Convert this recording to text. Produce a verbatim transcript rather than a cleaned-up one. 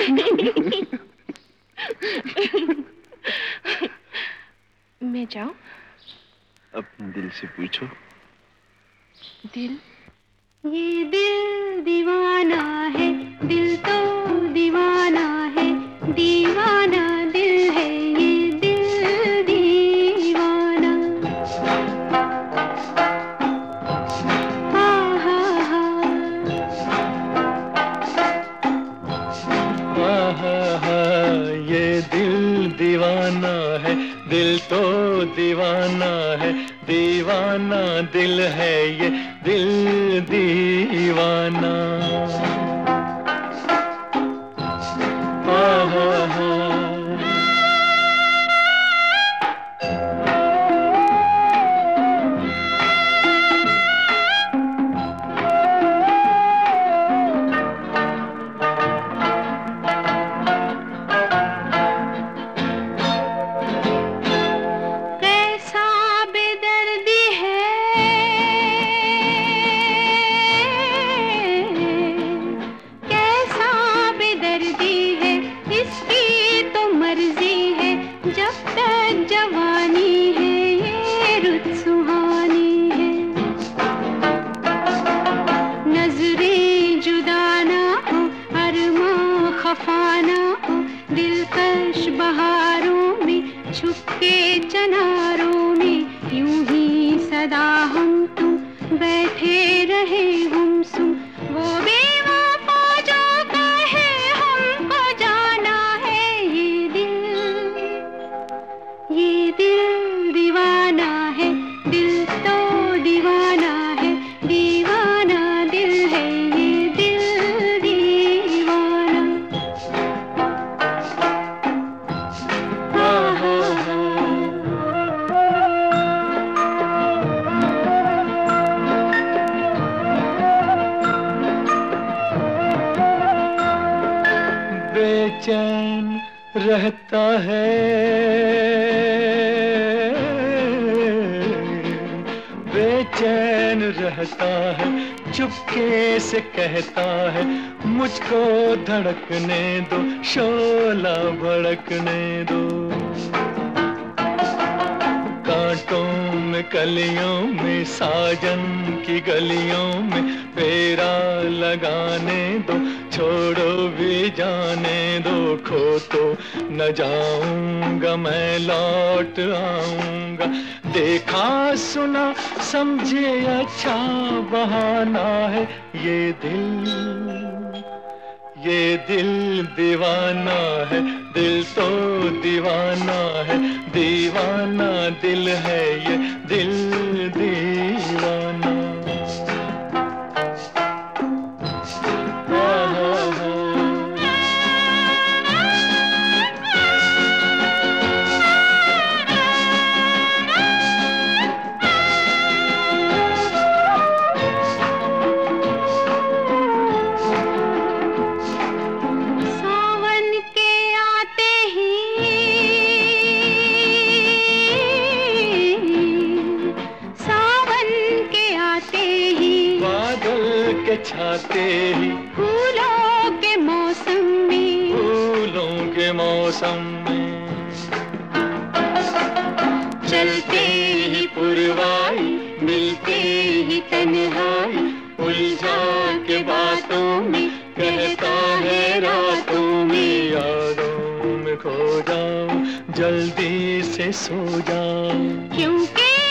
मैं जाऊं? अपने दिल से पूछो। दिल? ये दिल दीवाना है, दिल तो दीवाना है, दीवाना दिल है ये दिल दीवाना। हा हा हा हा हा हा, ये दिल दीवाना है, दिल तो दीवाना है, दीवाना दिल है ये दिल दीवाना। हा हा हा खफाना हो दिलकश बहारों में, छुपके चनारों में, यूं ही सदा हम तुम बैठे रहे गुमसुम। वो बेवफा जो कहे हमको जाना है, ये दिल ये दिल दीवाना है, दिल तो दीवाना है, दीवाना दिल है ये दिल दीवाना। हा हा हा बेचैन रहता है, बेचैन रहता है, चुपके से कहता है मुझको धड़कने दो, शोला भड़कने दो। कांटों में कलियों में, साजन की गलियों में फेरा लगाने दो, छोड़ो भी जाने दो। खो तो न जाऊंगा मैं, लौट आऊंगा। देखा सुना समझे अच्छा बहाना है, ये दिल ये दिल दीवाना है, दिल तो दीवाना है, दीवाना दिल है ये दिल दीवाना। हा हा हा छाते ही फूलों के मौसम में, फूलों के मौसम में, चलते ही पुरवाई, मिलते ही तन्हाई, उलझा के बातों में, कहता है रातों में, यादों में खो जाऊं, जल्दी से सो जाऊं, क्योंकि